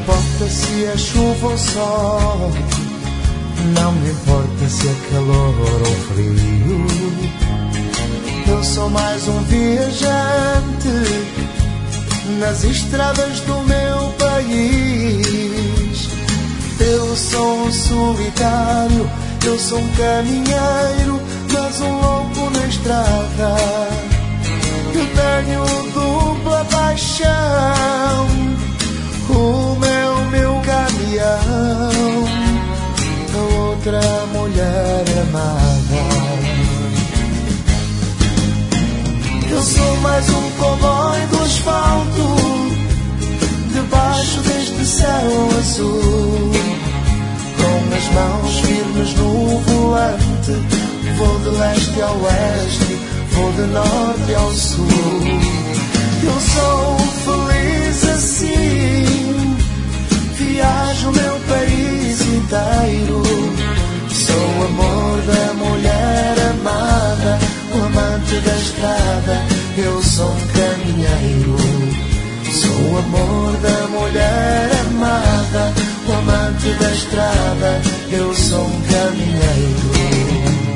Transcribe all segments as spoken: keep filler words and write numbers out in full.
importa se é chuva ou sol, não me importa se é calor ou frio. Eu sou mais um viajante nas estradas do meu país. Eu sou um solitário, eu sou um caminheiro, mas um louco na estrada. Eu tenho dupla paixão, o meu, meu caminhão, a outra mulher amada. Eu sou mais um cowboy do asfalto, debaixo deste céu azul, com as mãos firmes no volante. Vou de leste ao oeste, vou de norte ao sul. Eu sou feliz assim, viajo meu país inteiro. Sou o amor da mulher amada, o amante da estrada. Eu sou um caminheiro. Sou o amor da mulher amada, o amante da estrada. Eu sou um caminheiro.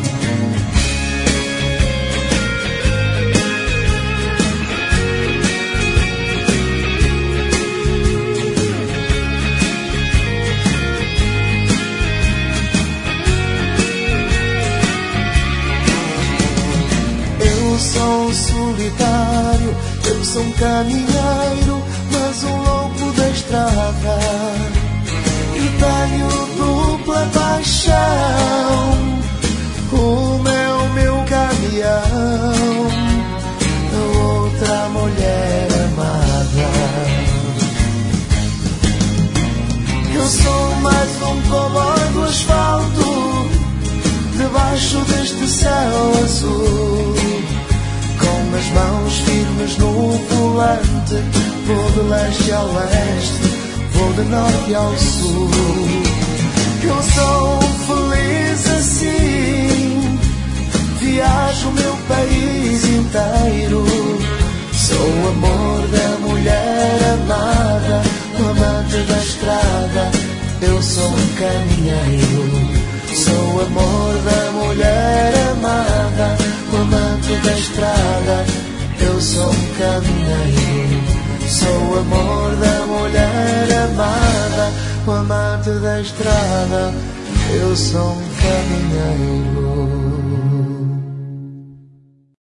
Eu sou um solitário, eu sou um caminheiro, mas um louco da estrada. E tenho dupla paixão, o meu, meu caminhão, a outra mulher amada. Eu sou mais um cowboy do asfalto, debaixo deste céu azul, com as mãos firmes no volante. Vou de leste ao oeste, vou de norte ao sul. Eu sou feliz assim, viajo meu país inteiro. Sou o amor da mulher amada, o amante da estrada. Eu sou um caminheiro. Sou o amor da mulher amada, o amante da estrada. Eu sou um caminheiro. Sou o amor da mulher amada, o amante da estrada. Eu sou um caminheiro.